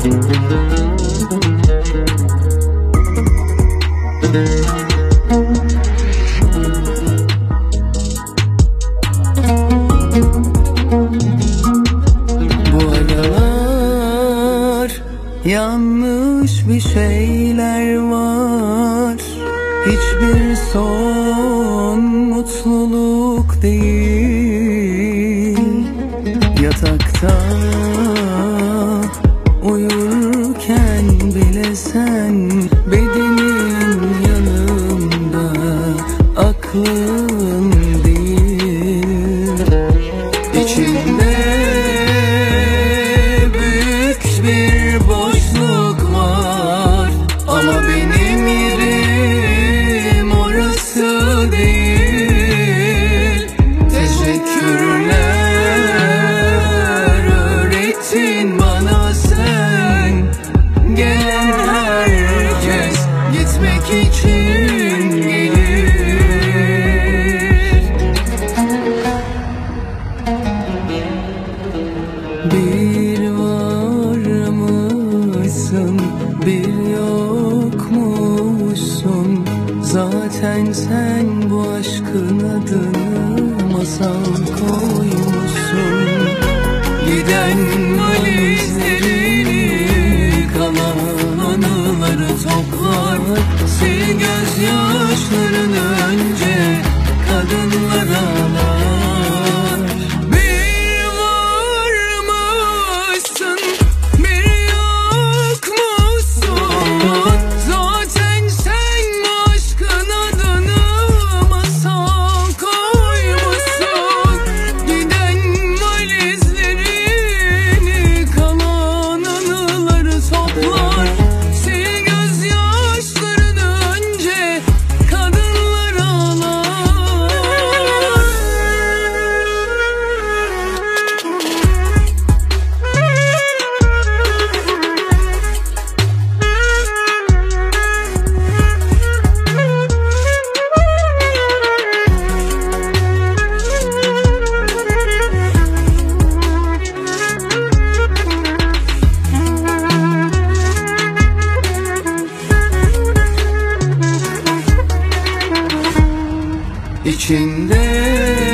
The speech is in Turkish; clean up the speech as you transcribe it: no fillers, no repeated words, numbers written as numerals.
Yanlış bir şeyler var. Hiçbir son mutluluk değil. Yatakta uyurken bile sen bedenin yanımda, aklın değil. İçimde büyük bir boşluk var ama benim yerim orası değil. Teşekkürler, öğrettin bana sen. Gelen herkes gitmek için gelir. Bir varmışsın, bir yokmuşsun. Zaten sen bu aşkın adını masal koymuşsun. Giden valizlerini, kalan anıları toplar. Sil gözyaşlarını önce, kadınlar ağlar. Bir varmışsın, bir yokmuşsun. Zaten sen bu aşkın adını masal koymuşsun. Giden valizlerini, kalan anıları toplar. Sil gözyaşlarını önce, kadınlar ağlar. İçinde